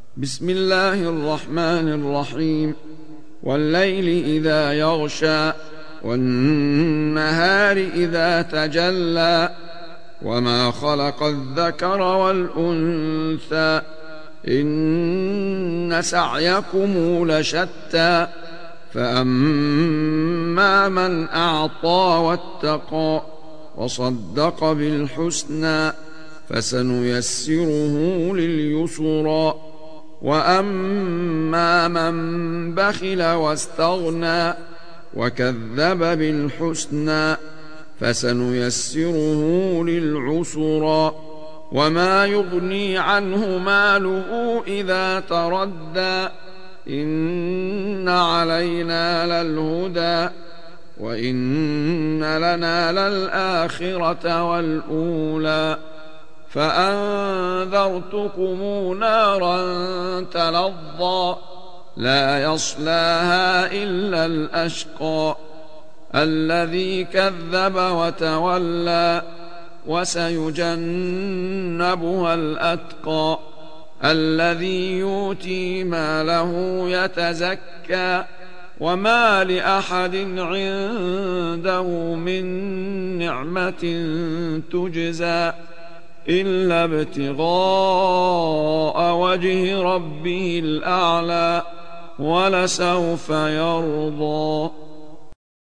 بسم الله الرحمن الرحيم. والليل إذا يغشى والنهار إذا تجلى وما خلق الذكر والأنثى إن سعيكم لشتى فأما من أعطى واتقى وصدق بالحسنى فسنيسره لليسرى وأما من بخل واستغنى وكذب بالحسنى فسنيسره للعسرى وما يغني عنه ماله إذا تردى إن علينا للهدى وإن لنا للآخرة والأولى فأنذرتكم نارا تلظى لا يصلاها إلا الأشقى الذي كذب وتولى وسيجنبها الأتقى الذي يؤتي ماله يتزكى وما لأحد عنده من نعمة تجزى إلا ابتغاء وجه ربه الأعلى ولسوف يرضى.